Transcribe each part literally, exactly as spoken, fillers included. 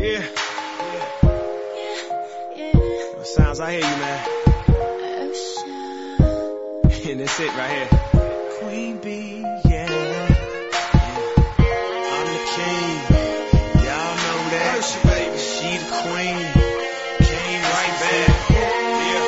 Yeah. Yeah. Yeah. What sounds I hear you, man. And that's it right here. Queen B, yeah. yeah. I'm the king. Y'all know that. She, baby. She the queen. Came right back. Yeah.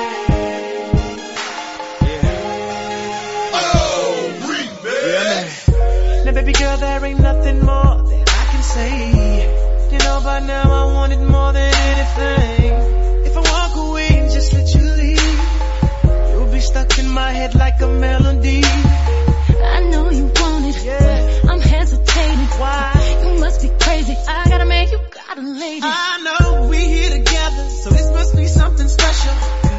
Yeah. Oh, bring back. Yeah, now, baby girl, there ain't nothing more that I can say. You know by now I want it more than anything. If I walk away and just let you leave, you'll be stuck in my head like a melody. I know you want it, yeah. But I'm hesitating. Why? You must be crazy. I got a man, you got a lady. I know we here together, so this must be something special.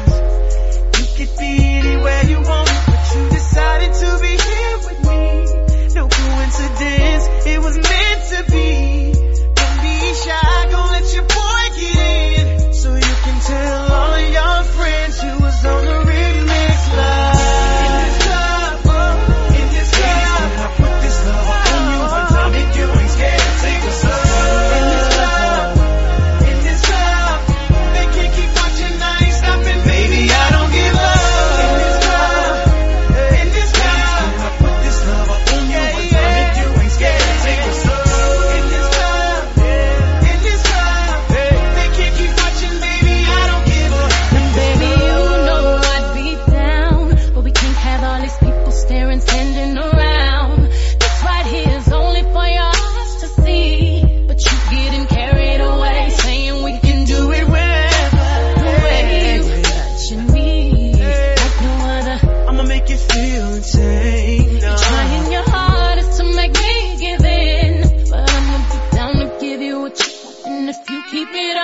You could be anywhere you want, but you decided to be here with me. No coincidence, it was meant to be. Don't be shy, gon' let your boy get in, so you can tell all of your friends who was on the remix line. In this club, oh, in this club, I put this love on you one time if you ain't scared to take us up. In this club, in this club, they can't keep watching, I ain't stopping, baby, I don't give up. In this club, in this club, I put this love on you one time if you ain't scared to take us up. In this club, in this club, they can't keep watching, baby, I don't give up. And baby, you know I'd be down, but we can't have all these people staring, standing around. This right here is only for your eyes to see, but you getting carried away, saying we can do it wherever. The way you touching me like no other. I'ma make you feel insane. You're trying your hardest to make me give in, but I'ma be down to give you what you want, and if you keep it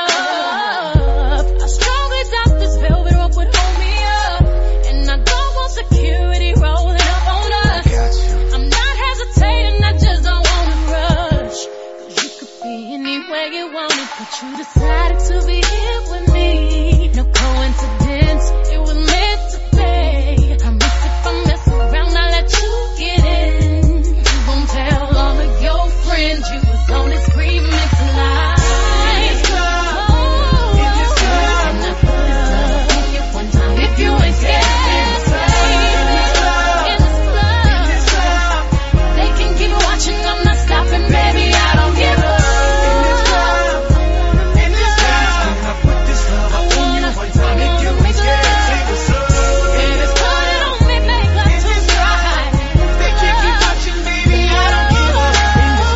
up, I strongly doubt this velvet rope would hold me up, and I don't want security rolling up on us. I'm not hesitating, I just don't wanna rush, 'cause you could be anywhere you wanted, but you decided to be here with me. No coincidence, it was meant to be. I miss if I mess around, I let you get in. You gon' tell all of your friends you was on this remix line. In this club, in this club, And I put this love on you one time if you ain't scared to play. in this club, In this club, in this club, they can keep watching, I'm not stopping, baby, I don't give up. in this club, in this club, I put this love on you one time if you ain't scared to take us up. In this Put club, it on me, make love in to this club, they can't keep watching, baby, I don't give up. In this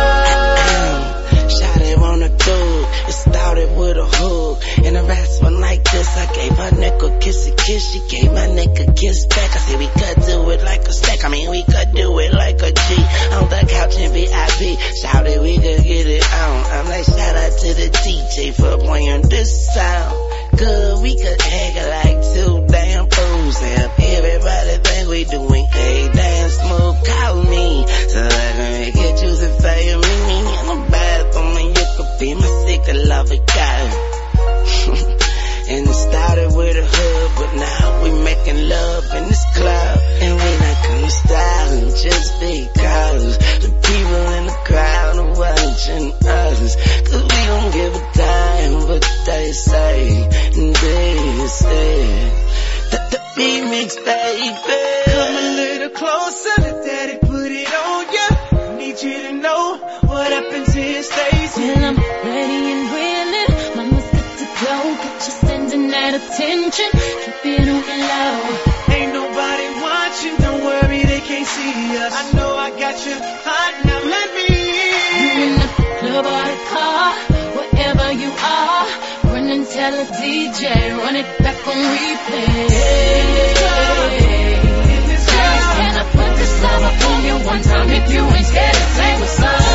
club. Shawty wanna do, it started with a hug. And the rest one like this, I gave her neck a kissy kiss, she gave my neck a kiss back. I said we could do it like a stack, I mean we could do it like a G. On the couch in V I P, shawty we could get it on. I'm like shout out to the D J for playing this sound. Good, we could act like two damn fools. And everybody think we doing a damn smooth. Call me, so I can make it juicy for you. Meet me in the bathroom and you could be my secret lover guy. And it started with a hug, but now we making love in this club. And we not gonna stop just because the people in the crowd are watching us. 'Cause we don't give a damn what they say. And they say that the remix, baby. Come a little closer, let daddy put it on ya. Need you to know what happens here stays here. Well, I'm ready and willing, mama's good to go. Get you sending that attention, keep it on the low. Ain't nobody watching, don't worry, they can't see us. I know I got you hot, now let me You in in. the club or the car, wherever you are, run and tell the D J, run it back on replay. In this club, And I put this love up on you one time if you ain't scared to say what's up.